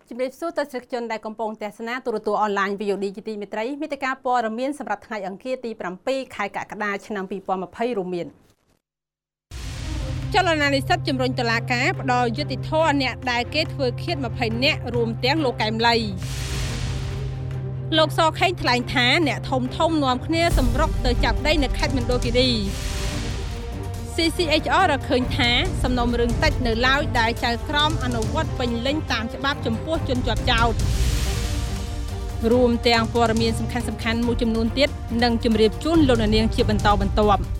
ជំរាបសួរទៅសិស្សជនដែលកំពុងទស្សនាទូរទស្សន៍អនឡាញ VOD ជាទីមេត្រីមេតិការព័ត៌មានសម្រាប់ថ្ងៃអង្គារទី 7 ខែកក្កដាឆ្នាំ 2020 រួមមានចលនានិស្សិតជំរុញតុលាការផ្ដល់យុត្តិធម៌អ្នកដែលគេធ្វើឃាត20នាក់រួមទាំងលោកកែមលីលោកសខេងថ្លែងថាអ្នកធំនាំគ្នាសម្រុកទៅចាប់ដីនៅខេត្តមណ្ឌលគិរី CCHR រកឃើញថាសំណុំរឿងតិចនៅឡើយដែលចៅក្រមអនុវត្តពេញលេញតាមច្បាប់ចំពោះជនជាប់ចោទរួមទាំងព័ត៌មានសំខាន់មួយចំនួនទៀតនិងជម្រាបជូនលោកអ្នកនាងជាបន្តបន្ទាប់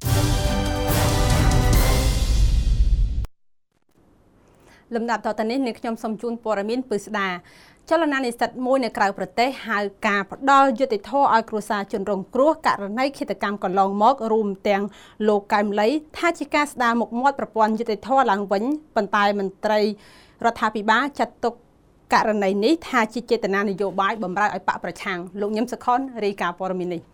លំដាប់តទៅនេះនាងខ្ញុំសូមជូនព័ត៌មានពិស្ដាចលនានិស្សិតមួយនៅក្រៅប្រទេសហៅការផ្ដល់យុត្តិធម៌ឲ្យគ្រួសារជនរងគ្រោះករណីឃាតកម្មកន្លងមករួមទាំងលោកកែមលីថាជាការស្ដារមុខមាត់ប្រព័ន្ធយុត្តិធម៌ឡើងវិញប៉ុន្តែមន្ត្រីរដ្ឋាភិបាលចាត់ទុកករណីនេះថាជាចេតនានយោបាយបម្រើឲ្យបកប្រឆាំងលោកញឹមសុខុនរាយការណ៍ព័ត៌មាននេះ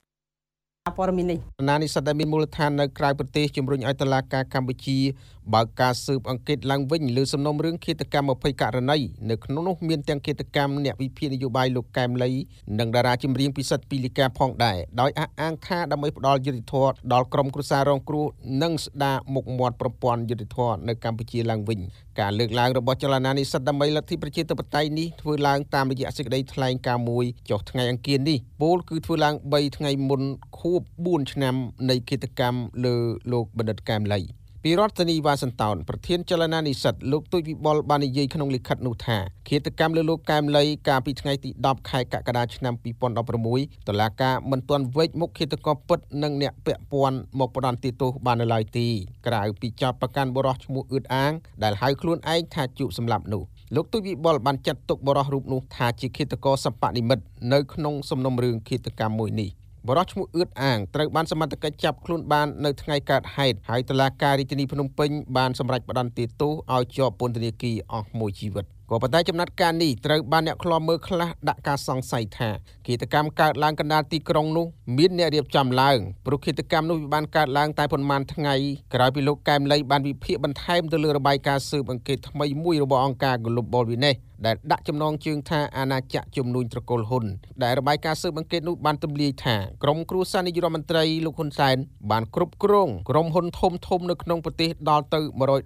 ណានិស្សិតដែលមានមូលដ្ឋាននៅក្រៅប្រទេសជំរុញឲ្យតុលាការកម្ពុជាបើកការស៊ើបអង្កេតឡើងវិញលើសំណុំរឿងឃាតកម្ម20ករណីនៅក្នុងនោះមានទាំងឃាតកម្មអ្នកវិភាគនយោបាយលោកកែមលីនិងតារាចម្រៀងពិសិដ្ឋពីលីកាផងដែរដោយអះអាងថាដើម្បីផ្ដល់យុត្តិធម៌ដល់ក្រុមគ្រួសាររងគ្រោះនិងស្ដារមុខមាត់ប្រព័ន្ធយុត្តិធម៌នៅកម្ពុជាឡើងវិញការលើកឡើងរបស់ចលនានិស្សិតដើម្បីលទ្ធិប្រជាធិបតេយ្យនេះធ្វើឡើងតាមរយៈសេចក្តីថ្លែងការណ៍មួយចុះថ្ងៃអង្គារនេះពលគឺធ្វើឡើង3ថ្ងៃមុនខួប4ឆ្នាំនៃឃាតកម្មលើលោកបណ្ឌិតកែមលីពីរដ្ឋធានីវ៉ាស៊ីនតោនប្រធានចលនានិស្សិតលោកទូចវិបុលបាននិយាយក្នុងលិខិតនោះថាឃាតកម្មលើលោកកែមលីកាលពីថ្ងៃទី10ខែកក្កដាឆ្នាំ2016តុលាការមិនទាន់វេចមុខឃាតករពិតនិងអ្នកពាក់ព័ន្ធមកផ្ដន្ទាទោសបាននៅឡើយទេក្រៅពីចោទប្រកាន់បុរសឈ្មោះអឿតអាងដែលហៅខ្លួនឯងថាជក់សម្លាប់នោះលោកទូចវិបុលបានចាត់ទុកបុរសរូបនោះថាជាឃាតករសម្បនិមិត្តនៅក្នុងសំណុំរឿងឃាតកម្មមួយនេះបរិសុទ្ធឈ្មោះអឿតអាងត្រូវបានសមត្ថកិច្ចចាប់ខ្លួនបាននៅថ្ងៃកើតហេតុហើយតុលាការរាជធានីភ្នំពេញបានសម្រេចផ្តន្ទាទោសឲ្យជាប់ពន្ធនាគារអស់មួយជីវិតក៏ប៉ុន្តែចំណាត់ការនេះត្រូវបានអ្នកខ្លាំមើលខ្លះដាក់ការសង្ស័យថាឃាតកម្មកើតឡើងកណ្ដាលទីក្រុងនោះមានអ្នករៀបចំឡើងព្រោះឃាតកម្មនោះបានកើតឡើងតែប៉ុន្មានថ្ងៃក្រោយពីលោកកែមលីបានវិភាគបន្ថែមទៅលើរបាយការណ៍ស៊ើបអង្កេតថ្មីមួយរបស់អង្គការ Global Witness ដែលដាក់ចំណងជើងថាអាណាចក្រជំនួញត្រកូលហ៊ុនដែលរបាយការណ៍ស៊ើបអង្កេតនោះបានទម្លាយថាក្រុមគ្រួសារនាយករដ្ឋមន្ត្រីលោកហ៊ុនសែនបានគ្រប់គ្រងក្រុមហ៊ុនធំៗនៅក្នុងប្រទេសដល់ទៅ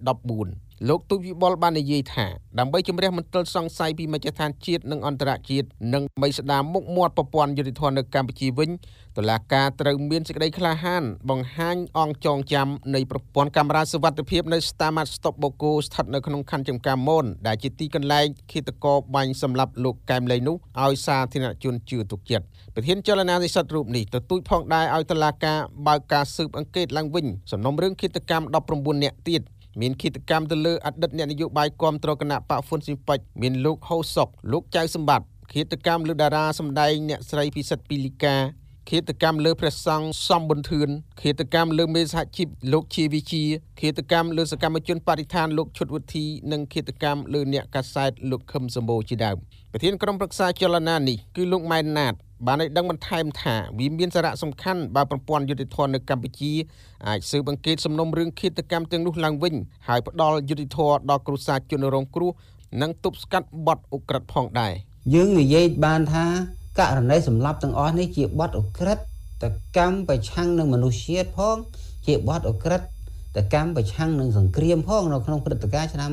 114លោកទូចវិបុលបាននិយាយថាដើម្បីជំរះមន្ទិលសង្ស័យពីមជ្ឈដ្ឋានជាតិនិងអន្តរជាតិនិងបីស្ដារមុខមាត់ប្រព័ន្ធយុត្តិធម៌នៅកម្ពុជាវិញតុលាការត្រូវមានសេចក្តីក្លាហានបង្ហាញអង្គចងចាំនៃប្រព័ន្ធកាមេរ៉ាសុវត្ថិភាពនៅស្តាម៉ាត់ស្តុបបូកូស្ថិតនៅក្នុងខណ្ឌចំការមនដែលជាទីកន្លែងឃាតករបាញ់សម្លាប់លោកកែមលីនោះឲ្យសាធារណជនជឿទុកចិត្តប្រធានចលនានិស្សិតរូបនេះទទូចផងដែរឲ្យតុលាការបើកការស៊ើបអង្កេតឡើងវិញសំណុំរឿងឃាតកម្ម19នាក់ទៀតមានឃាតកម្មទៅលើអតីតអ្នកនយោបាយគាំទ្រគណៈបកហ្វុនស៊ីមពេចមានលោកហូសុកលោកចៅសម្បត្តិឃាតកម្មលើតារាសម្ដែងអ្នកស្រីពិសិដ្ឋពីលីកាឃាតកម្មលើព្រះសង្ឃសំប៊ុនធឿនឃាតកម្មលើមេសហជីពលោកជាវិជាឃាតកម្មលើសកម្មជនបរិស្ថានលោកឈុតវុធីនិងឃាតកម្មលើអ្នកកាសែតលោកខឹមសម្បូរជាដើមប្រធានក្រុមប្រឹក្សាចលនានេះគឺលោកម៉ែនណាតបានឲ្យដឹងបន្ថែមថាវាមានសារៈសំខាន់បើប្រព័ន្ធយុត្តិធម៌នៅកម្ពុជាអាចស៊ើបអង្កេតសំណុំរឿងឃាតកម្មទាំងនោះឡើងវិញហើយផ្ដល់យុត្តិធម៌ដល់គ្រួសារជនរងគ្រោះនិងទប់ស្កាត់បទឧក្រិដ្ឋផងដែរយើងនិយាយបានថាករណីសម្លាប់ទាំងអស់នេះជាបទឧក្រិដ្ឋកម្មប្រឆាំងនឹងមនុស្សជាតិផងជាបទឧក្រិដ្ឋកម្មប្រឆាំងនឹងសង្គ្រាមផងនៅក្នុងព្រឹត្តិការណ៍ឆ្នាំ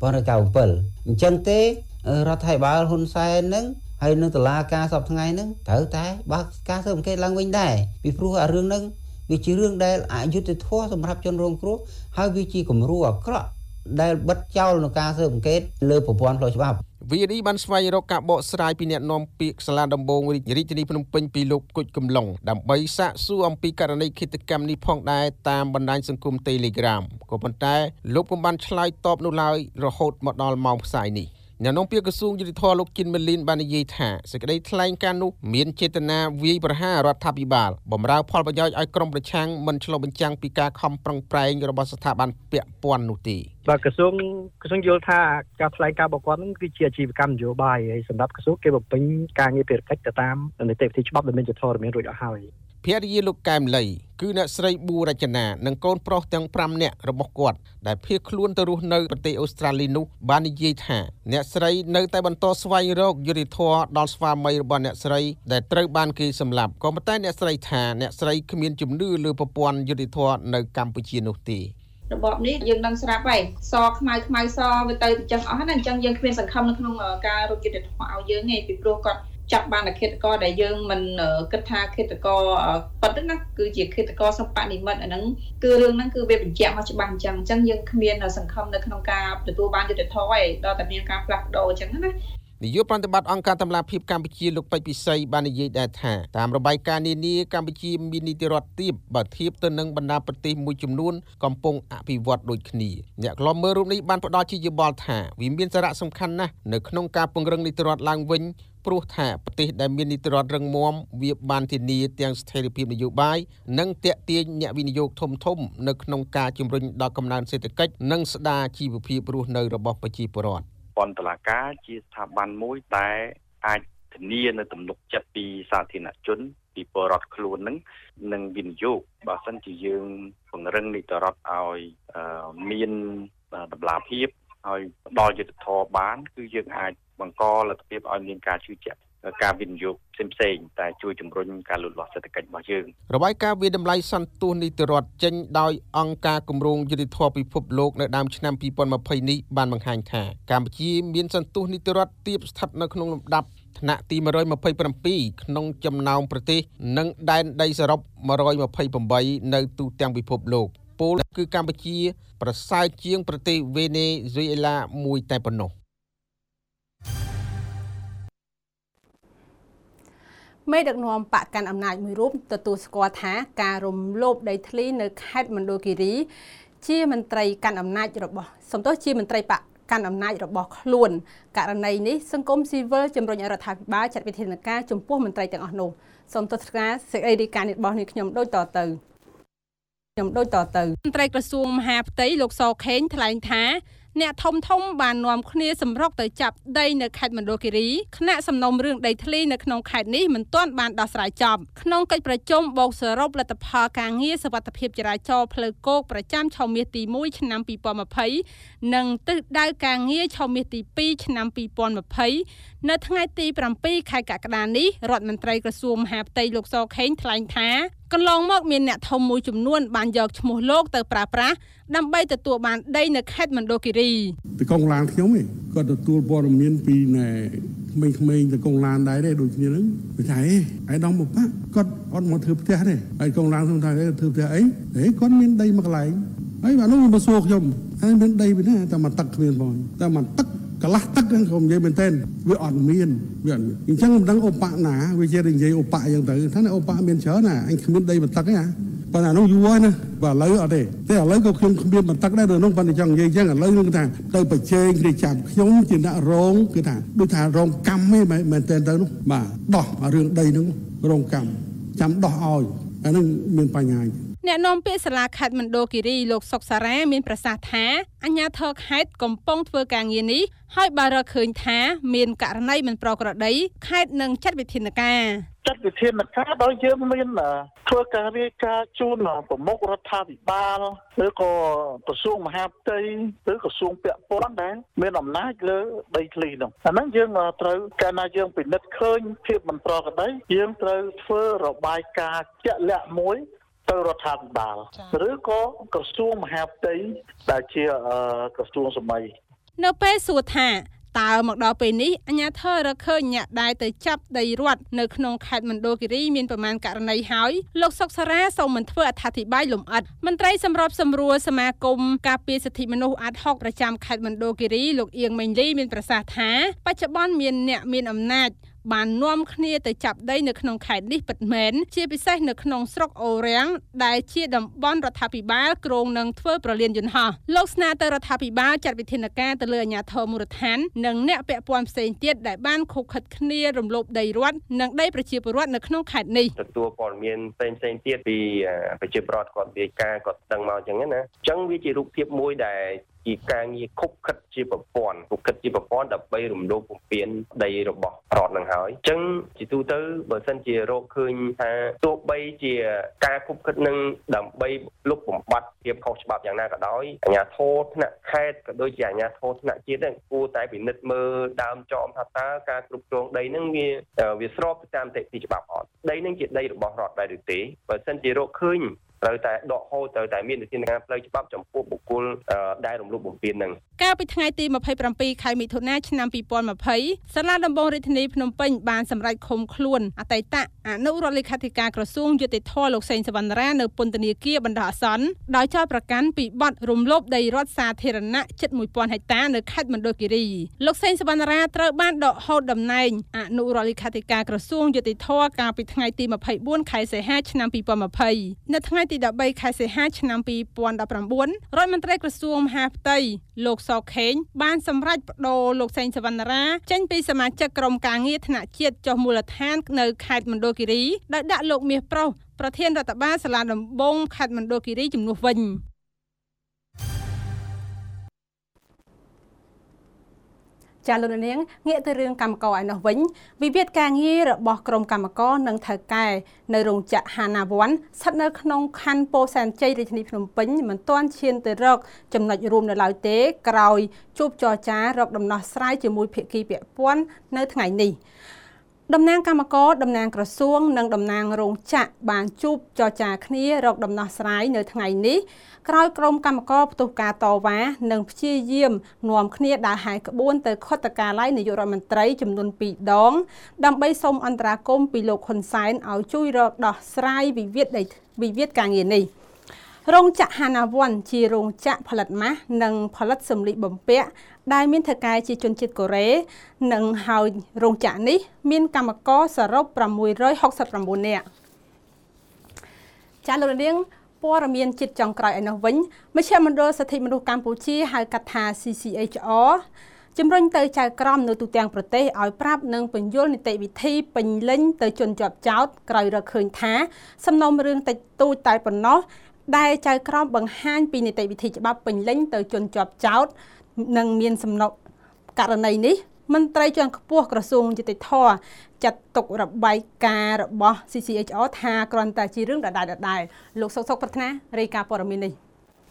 1997អញ្ចឹងទេរដ្ឋាភិបាលហ៊ុនសែននឹងហើយនៅតុលាការសពថ្ងៃហ្នឹងត្រូវតែបើកការស៊ើបអង្កេតឡើងវិញដែរពីព្រោះអារឿងហ្នឹងវាជារឿងដែលអយុត្តិធម៌សម្រាប់ជនរងគ្រោះហើយវាជាគំរូអាក្រក់ដែលបិទចោលនៅការស៊ើបអង្កេតលើប្រព័ន្ធផ្លូវច្បាប់ VD បានស្វែងរកការបកស្រាយពីអ្នកនាំពាក្យសាលាដំបងរាជធានីភ្នំពេញពីលោកគុជកំឡុងដើម្បីសាកសួរអំពីករណីឃាតកម្មនេះផងដែរតាមបណ្ដាញសង្គម Telegram ក៏ប៉ុន្តែលោកពុំបានឆ្លើយតបនោះឡើយរហូតមកដល់ម៉ោងផ្សាយនេះអ្នកនាំពាក្យក្រសួងយុតិធម៌លោកជីនមេលីនបាននិយាយថាសេចក្តីថ្លែងការណ៍នោះមានចេតនាវាយប្រហាររដ្ឋាភិបាលបម្រើផលប្រយោជន៍ឲ្យក្រុមប្រឆាំងមិនឆ្លុះបញ្ចាំងពីការខំប្រឹងប្រែងរបស់ស្ថាប័នពាក់ព័ន្ធនោះទេបាទក្រសួងយល់ថាការថ្លែងការណ៍របស់គាត់នឹងគឺជាអាជីវកម្មនយោបាយហើយសម្រាប់ក្រសួងគេបំពេញការងារភារកិច្ចទៅតាមនីតិវិធីច្បាប់ដែលមានចុះធរមានរួចអស់ហើយភរិយាលោកកែមលីគឺអ្នកស្រីប៊ូរចនានិងកូនប្រុសទាំង5នាក់របស់គាត់ដែលភៀសខ្លួនទៅរស់នៅប្រទេសអូស្ត្រាលីនោះបាននិយាយថាអ្នកស្រីនៅតែបន្តស្វែងរកយុត្តិធម៌ដល់ស្វាមីរបស់អ្នកស្រីដែលត្រូវបានគេសម្លាប់ក៏ប៉ុន្តែអ្នកស្រីថាអ្នកស្រីគ្មានជំនឿលើប្រព័ន្ធយុត្តិធម៌នៅកម្ពុជានោះទេរបបនេះយើងនឹងស្រាប់ហើយសខ្មៅសវាទៅចឹងអស់ណាអញ្ចឹងយើងគ្មានសង្ឃឹមនៅក្នុងការរកយុត្តិធម៌ឲ្យយើងទេពីព្រោះគាត់ចាប់បានតែឃាតករដែលយើងមិនគិតថាឃាតករប៉ុណ្ណឹងណាគឺជាឃាតករសម្បនិមិត្តអាហ្នឹងគឺរឿងហ្នឹងគឺវាបញ្ជាក់មកច្បាស់អញ្ចឹងយើងគ្មានសង្ឃឹមនៅក្នុងការទទួលបានយុត្តិធម៌ទេដល់តែមានការផ្លាស់ប្ដូរអញ្ចឹងណានាយកប្រតិបត្តិអង្គការតម្លាភាពកម្ពុជាលោកពេជ្រពិសីបាននិយាយដែរថាតាមរបាយការណ៍នានាកម្ពុជាមាននីតិរដ្ឋទាបបើធៀបទៅនឹងបណ្ដាប្រទេសមួយចំនួនកំពុងអភិវឌ្ឍដូចគ្នាអ្នកខ្លំមើលរូបនេះបានផ្ដល់ជាយោបល់ថាវាមានសារៈសំខាន់ណាស់នៅក្នុងការពង្រឹងនីតិរដ្ឋឡើងវិញព្រោះថាប្រទេសដែលមាននីតិរដ្ឋរឹងមាំវាបានធានាទាំងស្ថិរភាពនយោបាយនិងទាក់ទាញអ្នកវិនិយោគធំៗនៅក្នុងការជំរុញដល់កំណើនសេដ្ឋកិច្ចនិងស្ដារជីវភាពរស់នៅរបស់ប្រជាពលរដ្ឋប៉ុន្តែតុលាការជាស្ថាប័នមួយដែលអាចធានានៅទំនុកចិត្តពីសាធារណជនពីពលរដ្ឋខ្លួននឹងវិនិយោគបើសិនជាយើងពង្រឹងនីតិរដ្ឋឲ្យមានតម្លាភាពឲ្យផ្ដល់យុត្តិធម៌បានគឺយើងអាចបង្កលទ្ធភាពឲ្យមានការជឿជាក់ការវិនិយោគផ្សេងៗតែជួយជំរុញការលូតលាស់សេដ្ឋកិច្ចរបស់យើងរបាយការណ៍វិតម្លៃសន្ទុះនីតិរដ្ឋចេញដោយអង្គការគម្រោងយុត្តិធម៌ពិភពលោកនៅដើមឆ្នាំ2020នេះបានបង្ហាញថាកម្ពុជាមានសន្ទុះនីតិរដ្ឋទាបស្ថិតនៅក្នុងលំដាប់ថ្នាក់ទី127ក្នុងចំណោមប្រទេសនិងដែនដីសរុប128នៅទូទាំងពិភពលោកពលគឺកម្ពុជាប្រសើរជាងប្រទេសវេណេស៊ុយអេឡាមួយតែប៉ុណ្ណោះមេដឹកនាំបកកាន់អំណាចមួយរូបទទួលស្គាល់ថាការរំលោភដីធ្លីនៅខេត្តមណ្ឌលគិរីជាមន្ត្រីកាន់អំណាចរបស់ជាមន្ត្រីបកកាន់អំណាចរបស់ខ្លួនករណីនេះសង្គមស៊ីវិលជំរុញឲ្យរដ្ឋាភិបាលចាត់វិធានការចំពោះមន្ត្រីទាំងអស់នោះសូមទស្សនាសេចក្តីរាយការណ៍របស់នេះខ្ញុំដូចតទៅមន្ត្រីក្រសួងមហាផ្ទៃលោកសខេងថ្លែងថាអ្នកធំបាននាំគ្នាសម្រុកទៅចាប់ដីនៅខេត្តមណ្ឌលគិរីគណៈសំណុំរឿងដីធ្លីនៅក្នុងខេត្តនេះមិនទាន់បានដោះស្រាយចប់ក្នុងកិច្ចប្រជុំបូកសរុបលទ្ធផលការងារសុវត្ថិភាពចរាចរណ៍ផ្លូវគោកប្រចាំឆមាសទី1ឆ្នាំ2020និងទិសដៅការងារឆមាសទី2ឆ្នាំ2020នៅថ្ងៃទី7ខែកក្កដានេះរដ្ឋមន្ត្រីក្រសួងមហាផ្ទៃលោកសខេងថ្លែងថាកន្លងមកមានអ្នកធំមួយចំនួនបានយកឈ្មោះលោកទៅប្រើប្រាស់ដើម្បីទទួលបានដីនៅខេត្តមណ្ឌលគិរីទៅកងឡានខ្ញុំគាត់ទទួលព័ត៌មានពីណែក្មេងៗទៅកងឡានដែរទេដូចគ្នាហ្នឹងគេថាឯដងបបាក់គាត់អត់មកធ្វើផ្ទះទេហើយកងឡានខ្ញុំថាធ្វើផ្ទះអីគាត់មានដីមួយកន្លែងហើយបាទនោះមកសួរខ្ញុំហើយមានដីពីណាតែមកទឹកគ្មានបងតែមកទឹកកន្លះទឹកហ្នឹងខ្ញុំនិយាយមែនតើវាអត់មានអញ្ចឹងមិនដឹងឧបណាវាជានិយាយឧបអញ្ចឹងទៅថាឧបមានច្រើនណាអញគ្មានដីមកទឹកទេប៉ុន្តែនោះយូរហើយណាបាទឥឡូវអត់ទេតែឥឡូវក៏ខ្ញុំគ្មានមកទឹកដែរនៅនោះប៉ុន្តែចង់និយាយអញ្ចឹងឥឡូវនឹងថាទៅប្រជែងគ្នាចាប់ខ្ញុំជាអ្នករងគឺថាដូចថារងកម្មឯងមែនតើទៅនោះបាទដោះរឿងដីនោះរងកម្មចាំដោះឲ្យអានឹងមានបញ្ហាអ្នកនាំពាក្យសាលាខេត្តមណ្ឌលគិរីលោកសុកសារ៉ាមានប្រសាសន៍ថាអាជ្ញាធរខេត្តកំពុងធ្វើការងារនេះហើយបើរកឃើញថាមានករណីមិនប្រក្រតីខេត្តនឹងចាត់វិធានការដោយយើងមានធ្វើការរាយការណ៍ជូនប្រមុខរដ្ឋាភិបាលឬក៏ក្រសួងមហាផ្ទៃឬក្រសួងពាក់ព័ន្ធដែលមានអំណាចលើដីធ្លីនោះអាហ្នឹងយើងត្រូវកាលណាយើងពិនិត្យឃើញភាពមិនប្រក្រតីយើងត្រូវធ្វើរបាយការណ៍ជាក់លាក់មួយទៅរដ្ឋាភិបាលឬក៏ក្រសួងមហាផ្ទៃដែលជាក្រសួងសម័យនៅពេលសួរថាតើមកដល់ពេលនេះអាជ្ញាធររកឃើញអ្នកដែលទៅចាប់ដីរដ្ឋនៅក្នុងខេត្តមណ្ឌលគិរីមានប្រមាណករណីហើយលោកសុកសារ៉ាសូមមិនធ្វើអត្ថាធិប្បាយលម្អិតមន្ត្រីសម្របសម្រួលសមាគមការពារសិទ្ធិមនុស្សអាត់ហុកប្រចាំខេត្តមណ្ឌលគិរីលោកអៀងមេងលីមានប្រសាសន៍ថាបច្ចុប្បន្នមានអ្នកមានអំណាចបាននាំគ្នាទៅចាប់ដីនៅក្នុងខេត្តនេះពិតមែនជាពិសេសនៅក្នុងស្រុកអូរាំងដែលជាតំបន់រដ្ឋាភិបាលគ្រោងនឹងធ្វើប្រលានយន្តហោះលោកស្នើទៅរដ្ឋាភិបាលចាត់វិធានការទៅលើអាជ្ញាធរមូលដ្ឋាននិងអ្នកពាក់ព័ន្ធផ្សេងទៀតដែលបានខុបខិតគ្នារំលោភដីរដ្ឋនិងដីប្រជាពលរដ្ឋនៅក្នុងខេត្តនេះទទួលព័ត៌មានផ្សេងទៀតពីប្រជាពលរដ្ឋគាត់រាយការណ៍គាត់ដឹងមកអញ្ចឹងណាអញ្ចឹងវាជារូបភាពមួយដែលជាការងារខុបខិតជាប្រព័ន្ធដើម្បីរំលោភបំពានដីរបស់រដ្ឋនឹងហើយអញ្ចឹងជាទូទៅបើសិនជារកឃើញថាទោះបីជាការខុបខិតនឹងដើម្បីលុបបំបាត់ភាពខុសច្បាប់យ៉ាងណាក៏ដោយអាជ្ញាធរថ្នាក់ខេត្តក៏ដូចជាអាជ្ញាធរថ្នាក់ជាតិហ្នឹងគួរតែពិនិត្យមើលដើមចមថាតើការគ្រប់គ្រងដីហ្នឹងវាស្របទៅតាមនីតិច្បាប់អត់ដីហ្នឹងជាដីរបស់រដ្ឋដែរឬទេបើសិនជារកឃើញត្រូវតែដកហូតត្រូវតែមានវិធានការផ្លូវច្បាប់ចំពោះបុគ្គលដែលរំលោភបំពាននឹងកាលពីថ្ងៃទី27ខែមិថុនាឆ្នាំ2020សាលាដំបងរាជធានីភ្នំពេញបានសម្រេចឃុំខ្លួនអតីតអនុរដ្ឋលេខាធិការក្រសួងយុតិធម៌លោកសេងសវណ្ណរានៅពន្ធនាគារបណ្ដោះអាសន្នដោយចោទប្រកាន់ពីបទរំលោភដីរដ្ឋសាធារណៈជិត 1000 ហិកតានៅខេត្តមណ្ឌលគិរីលោកសេងសវណ្ណរាត្រូវបានដកហូតតំណែងអនុរដ្ឋលេខាធិការក្រសួងយុតិធម៌កាលពីថ្ងៃទី24ខែសីហាឆ្នាំ2020នៅថ្ងៃទី13ខែសីហាឆ្នាំ2019រដ្ឋមន្ត្រីក្រសួងមហាផ្ទៃលោកសខេងបានសម្រេចប្តូរលោកសេងសវណ្ណរាចេញពីសមាជិកក្រុមការងារថ្នាក់ជាតិចុះមូលដ្ឋាននៅខេត្តមណ្ឌលគិរីដោយដាក់លោកមាសប្រុសប្រធានរដ្ឋបាលសាលាដំបងខេត្តមណ្ឌលគិរីជំនួសវិញចាលោកនាងងាកទៅរឿងកម្មករឯនោះវិញវិវាទការងាររបស់ក្រុមកម្មករនិងថៅកែនៅរោងចក្រហាណាវ័នស្ថិតនៅក្នុងខណ្ឌពោធិ៍សែនជ័យរាជធានីភ្នំពេញមិនទាន់ឈានទៅរកចំណុចរួមនៅឡើយទេក្រោយជួបចរចារកដំណោះស្រាយជាមួយភាគីពាក់ព័ន្ធនៅថ្ងៃនេះតំណាងគណៈកម្មការតំណាងក្រសួងនិងតំណាងរោងចក្របានជួបចរចាគ្នារកដំណោះស្រាយនៅថ្ងៃនេះក្រោយក្រុមគណៈកម្មការផ្ទុះការតវ៉ានិងព្យាយាមនាំគ្នាដើរហែកក្បួនទៅខុទ្ទកាល័យនាយករដ្ឋមន្ត្រីចំនួន2ដងដើម្បីសូមអន្តរាគមន៍ពីលោកហ៊ុនសែនឲ្យជួយរកដោះស្រាយវិវាទការងារនេះរោងចក្រហាណាវ័នជារោងចក្រផលិតម៉ាស់និងផលិតសម្លៀកបំពាក់ដែលមានថៅកែជាជនជាតិកូរ៉េនិងហើយរោងចក្រនេះមានកម្មករសរុប669នាក់ចាលោកនាងព័ត៌មានជាតិចុងក្រោយឯនោះវិញមជ្ឈមណ្ឌលសិទ្ធិមនុស្សកម្ពុជាហៅកាត់ថា CCHR ជំរុញទៅចៅក្រមនៅទូទាំងប្រទេសឲ្យប្រាប់និងបញ្យល់នីតិវិធីពេញលេញទៅជនជាប់ចោទក្រោយរកឃើញថាសំណុំរឿងតិចតួចតែប៉ុណ្ណោះដែលចៅក្រមបង្ហាញពីនីតិវិធីច្បាប់ពេញលេញទៅជនជាប់ចោទនិងមានសំណុំករណីនេះមន្ត្រីជាន់ខ្ពស់ក្រសួងយុតិធម៌ចាត់ទុករបាយការណ៍របស់ CCHR ថាគ្រាន់តែជារឿងដដែលលោកសុកប្រាថ្នារាយការណ៍ព័ត៌មាននេះ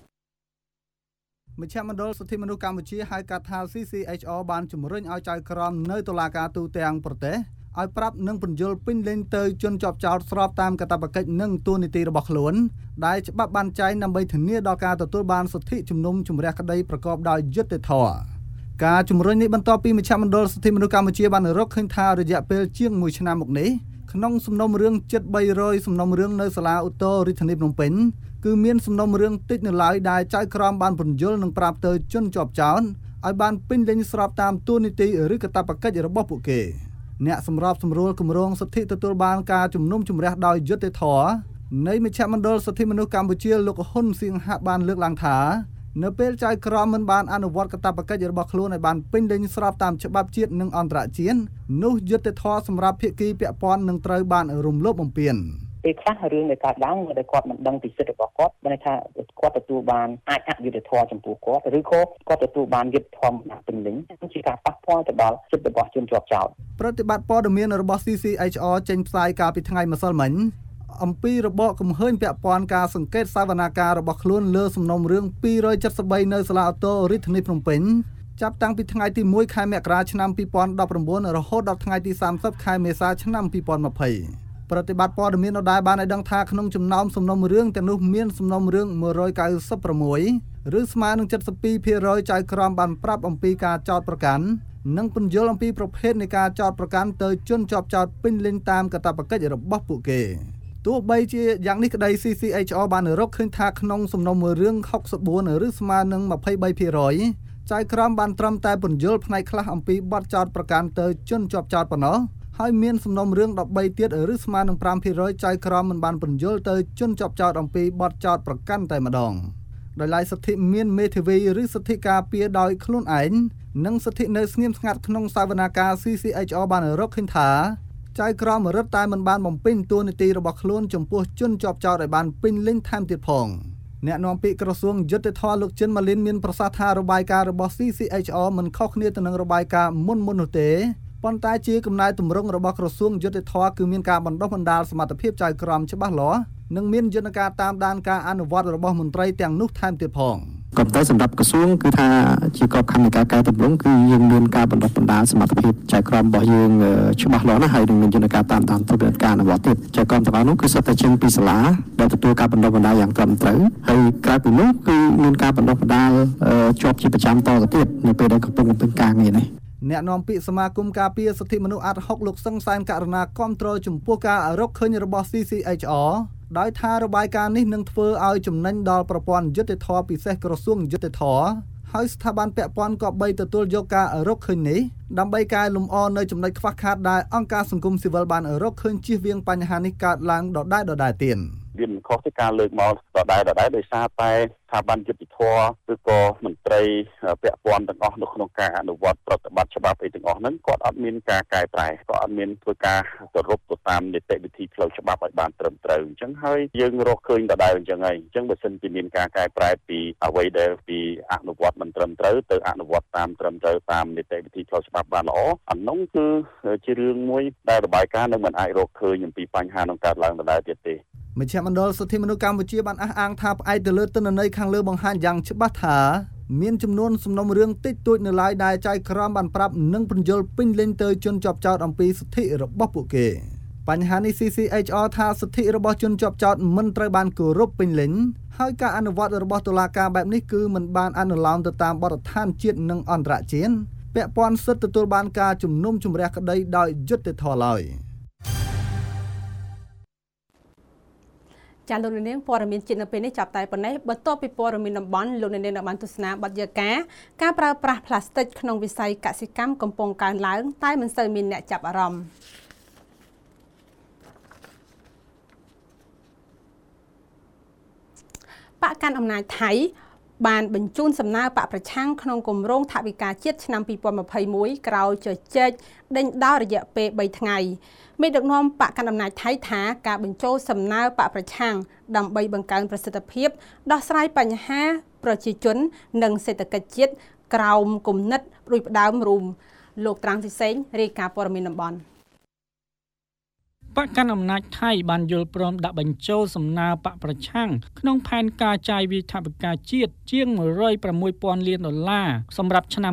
មជ្ឈមណ្ឌលសិទ្ធិមនុស្សកម្ពុជាហៅកាត់ថា CCHR បានជំរុញឲ្យចៅក្រមនៅតុលាការទូទាំងប្រទេសឲ្យប្រាប់និងបញ្យល់ពេញលេញទៅជនជាប់ចោទស្របតាមកាតព្វកិច្ចនិងទួនាទីរបស់ខ្លួនដែលច្បាប់បានចែងដើម្បីធានាដល់ការទទួលបានសិទ្ធិជំនុំជម្រះក្តីប្រកបដោយយុត្តិធម៌ការជំរុញនេះបន្ទាប់ពីមជ្ឈមណ្ឌលសិទ្ធិមនុស្សកម្ពុជាបានរកឃើញថារយៈពេលជាង1ឆ្នាំមកនេះក្នុងសំណុំរឿងជិត300សំណុំរឿងនៅសាលាឧទ្ធររាជធានីភ្នំពេញគឺមានសំណុំរឿងតិចនៅឡើយដែលចៅក្រមបានបញ្យល់និងប្រាប់ទៅជនជាប់ចោទឲ្យបានពេញលេញស្របតាមទួនាទីឬកាតព្វកិច្ចរបស់ពួកគេអ្នកសម្របសម្រួលគម្រោងសិទ្ធិទទួលបានការជំនុំជម្រះដោយយុត្តិធម៌នៃមជ្ឈមណ្ឌលសិទ្ធិមនុស្សកម្ពុជាលោកហ៊ុនសៀងហាក់បានលើកឡើងថានៅពេលចៅក្រមមិនបានអនុវត្តកាតព្វកិច្ចរបស់ខ្លួនឲ្យបានពេញលេញស្របតាមច្បាប់ជាតិនិងអន្តរជាតិនោះយុត្តិធម៌សម្រាប់ភាគីពាក់ព័ន្ធនឹងត្រូវបានរំលោភបំពានពេលខ្លះរឿងដែលកើតឡើងដែលគាត់មិនដឹងពីសិទ្ធិរបស់គាត់បានថាគាត់ទទួលបានអាចអយុត្តិធម៌ចំពោះគាត់ឬក៏គាត់ទទួលបានយុត្តិធម៌ពេញលេញជាការប៉ះពាល់ទៅដល់សិទ្ធិរបស់ជនជាប់ចោទប្រតិបត្តិព័ត៌មានរបស់ CCHR ចេញផ្សាយកាលពីថ្ងៃម្សិលមិញអំពីរបបកំហើញពាក់ព័ន្ធការសង្កេតសវនាការរបស់ខ្លួនលើសំណុំរឿង273នៅសាលាឧទ្ធររាជធានីភ្នំពេញចាប់តាំងពីថ្ងៃទី1ខែមករាឆ្នាំ2019រហូតដល់ថ្ងៃទី30ខែមេសាឆ្នាំ2020ប្រតិបត្តិព័ត៌មានដដែលបានឲ្យដឹងថាក្នុងចំណោមសំណុំរឿងទាំងនោះមានសំណុំរឿង196ឬស្មើនឹង 72% ចៅក្រមបានប្រាប់អំពីការចោទប្រកាន់និងពន្យល់អំពីប្រភេទនៃការចោទប្រកាន់ទៅជនជាប់ចោទពេញលេញតាមកាតព្វកិច្ចរបស់ពួកគេទោះបីជាយ៉ាងនេះក្តី CCHR បានរកឃើញថាក្នុងសំណុំរឿង64ឬស្មើនឹង 23% ចៅក្រមបានត្រឹមតែពន្យល់ផ្នែកខ្លះអំពីបទចោទប្រកាន់ទៅជនជាប់ចោទប៉ុណ្ណោះហើយមានសំណុំរឿង13ទៀតឬស្មើនឹង 5% ចៅក្រមមិនបានពន្យល់ទៅជនជាប់ចោទអំពីបទចោទប្រកាន់តែម្ដងដោយឡែកសិទ្ធិមានមេធាវីឬសិទ្ធិការពារដោយខ្លួនឯងនិងសិទ្ធិនៅស្ងៀមស្ងាត់ក្នុងសវនាការ CCHR បានរកឃើញថាចៅក្រមរដ្ឋតែមិនបានបំពេញតួនាទីរបស់ខ្លួនចំពោះជនជាប់ចោទឲ្យបានពេញលេញថែមទៀតផងអ្នកនាំពាក្យក្រសួងយុទ្ធភ័ពលោកចិនម៉ាលីនមានប្រសាសន៍ថារបាយការណ៍របស់ CCHR មិនខុសគ្នាទៅនឹងរបាយការណ៍មុននោះទេប៉ុន្តែជាកំណែទម្រង់របស់ក្រសួងយុទ្ធភ័ពគឺមានការបណ្ដុះបណ្ដាលសមត្ថភាពចៅក្រមច្បាស់លាស់និងមានយន្តការតាមដានការអនុវត្តរបស់មន្ត្រីទាំងនោះថែមទៀតផងក៏តែសម្រាប់ក្រសួងគឺថាជាក្របខ័ណ្ឌនៃការកែតម្រង់គឺយើងមានការបណ្ដុះបណ្ដាលសមត្ថភាពចៅក្រមរបស់យើងច្បាស់លាស់ណាស់ហើយនឹងមានយន្តការតាមដានទៅដល់ការអនុវត្តទៀតចៅក្រមទាំងអស់នោះគឺសុទ្ធតែចេញពីសាលាដែលទទួលការបណ្ដុះបណ្ដាលយ៉ាងត្រឹមត្រូវហើយក្រៅពីនោះគឺមានការបណ្ដុះបណ្ដាលជាប់ជាប្រចាំតទៅទៀតនៅពេលដែលកំពុងធ្វើការងារនេះអ្នកនាំពាក្យសមាគមការពារសិទ្ធិមនុស្សអាត់ហុកលោកសឹងសែនករណាគាំទ្រចំពោះការរកឃើញរបស់ CCHR ដោយថារបាយការណ៍នេះនឹងធ្វើឲ្យចំណេញដល់ប្រព័ន្ធយុត្តិធម៌ពិសេសក្រសួងយុត្តិធម៌ហើយស្ថាប័នពាក់ព័ន្ធក៏បីទទួលយកការរកឃើញនេះដើម្បីកែលម្អនៅចំណុចខ្វះខាតដែលអង្គការសង្គមស៊ីវិលបានរកឃើញជៀសវាងបញ្ហានេះកើតឡើងដដែលទៀតវាមិនខុសទេការលើកមកដដែលដោយសារតែស្ថាប័នយុតិធធឬក៏មន្ត្រីពាក់ព័ន្ធទាំងអស់នៅក្នុងការអនុវត្តប្រតិបត្តិច្បាប់អីទាំងអស់ហ្នឹងគាត់អត់មានការកែប្រែគាត់អត់មានធ្វើការគោរពទៅតាមនីតិវិធីផ្លូវច្បាប់ឲ្យបានត្រឹមត្រូវអញ្ចឹងហើយយើងរកឃើញដដែលអញ្ចឹងហើយអញ្ចឹងបើសិនជាមានការកែប្រែពីអ្វីដែលពីអនុវត្តមិនត្រឹមត្រូវទៅអនុវត្តតាមត្រឹមត្រូវតាមនីតិវិធីផ្លូវច្បាប់បានល្អអានោះគឺជារឿងមួយដែលរបាយការណ៍នឹងមិនអាចរកឃើញអំពីបញ្ហានឹងកើតឡើងដដែលទៀតទេមជ្ឈមណ្ឌលសិទ្ធិមនុស្សកម្ពុជាបានអះអាងថាផ្អែកទៅលើទិន្នន័យខាងលើបង្ហាញយ៉ាងច្បាស់ថាមានចំនួនសំណុំរឿងតិចតួចនៅឡើយដែលចៅក្រមបានប្រាប់និងបញ្យល់ពេញលេញទៅជនជាប់ចោទអំពីសិទ្ធិរបស់ពួកគេបញ្ហានេះ CCHR ថាសិទ្ធិរបស់ជនជាប់ចោទមិនត្រូវបានគោរពពេញលេញហើយការអនុវត្តរបស់តុលាការបែបនេះគឺមិនបានអនុលោមទៅតាមបទដ្ឋានជាតិនិងអន្តរជាតិពាក់ព័ន្ធសិទ្ធិទទួលបានការជំនុំជម្រះក្តីដោយយុត្តិធម៌ឡើយចាលោកនាងព័ត៌មានជាតិនៅពេលនេះចាប់តែប៉ុណ្ណេះបន្ទាប់ពីព័ត៌មានតំបន់លោកនាងបានទស្សនាបទយកាការប្រើប្រាស់ផ្លាស្ទិកក្នុងវិស័យកសិកម្មកំពុងកើនឡើងតែមិនសូវមានអ្នកចាប់អារម្មណ៍បកកាន់អំណាចថៃបានបញ្ជូនសំណើបកប្រឆាំងក្នុងគម្រោងថវិកាជាតិឆ្នាំ2021ក្រោយជជែកដេញដោលរយៈពេល3ថ្ងៃមេដឹកនាំបកកណ្ដាលអំណាចថៃថាការបញ្ចូលសំណើបកប្រឆាំងដើម្បីបង្កើនប្រសិទ្ធភាពដោះស្រាយបញ្ហាប្រជាជននិងសេដ្ឋកិច្ចជាតិក្រោមគំនិតរួចផ្ដើមរួមលោកត្រាំងស៊ីសេងរាយការណ៍ព័ត៌មានតំបន់បកកណ្ដាលអំណាចថៃបានយល់ព្រមដាក់បញ្ចូលសំណើបកប្រឆាំងក្នុងផែនការចាយវាយថវិកាជាតិជាង106,000 លានដុល្លារសម្រាប់ឆ្នាំ